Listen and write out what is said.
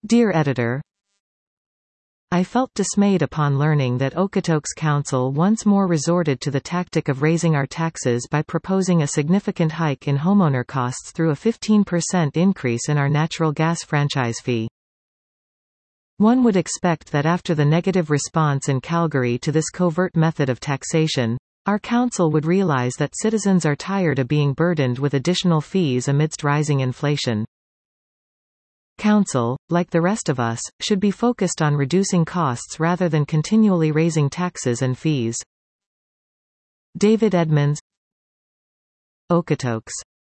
Dear Editor, I felt dismayed upon learning that Okotoks Council once more resorted to the tactic of raising our taxes by proposing a significant hike in homeowner costs through a 15% increase in our natural gas franchise fee. One would expect that after the negative response in Calgary to this covert method of taxation, our council would realize that citizens are tired of being burdened with additional fees amidst rising inflation. Council, like the rest of us, should be focused on reducing costs rather than continually raising taxes and fees. David Edmonds, Okotoks.